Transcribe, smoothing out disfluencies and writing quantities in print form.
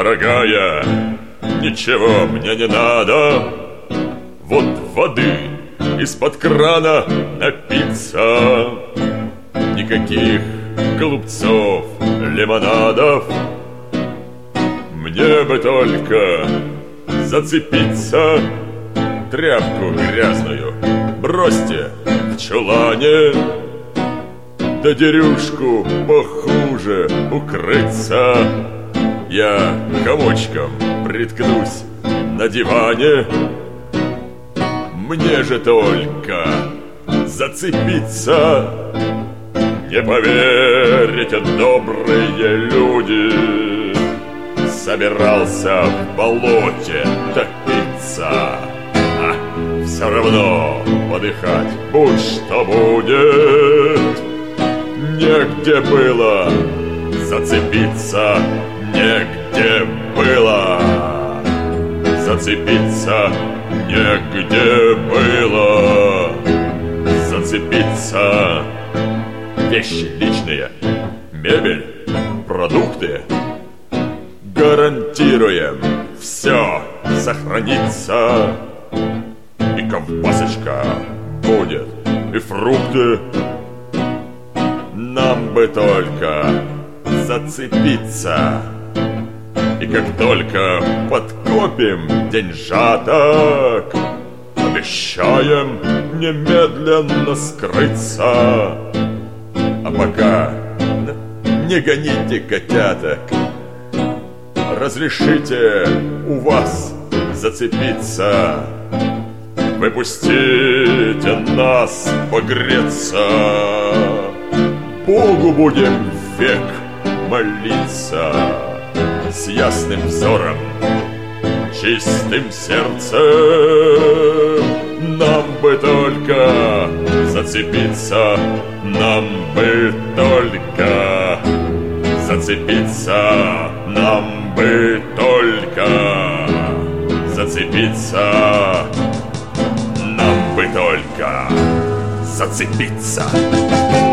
Дорогая, ничего мне не надо, вот воды из-под крана напиться. Никаких голубцов, лимонадов. Мне бы только зацепиться. Тряпку грязную бросьте в чулане, да дерюшку похуже укрыться. Я комочком приткнусь на диване. Мне же только зацепиться. Не поверите, добрые люди, собирался в болоте топиться. Все равно подыхать будь что будет. Негде было зацепиться, негде было зацепиться, негде было зацепиться. Вещи личные, мебель, продукты. Гарантируем, все сохранится. И колбасочка будет, и фрукты. Нам бы только зацепиться. И как только подкопим деньжаток, обещаем немедленно скрыться. А пока не гоните котяток, разрешите у вас зацепиться. Выпустите нас погреться. Богу будем век молиться. С ясным взором, чистым сердцем. Нам бы только зацепиться. Нам бы только зацепиться. Нам бы только зацепиться. Нам бы только зацепиться.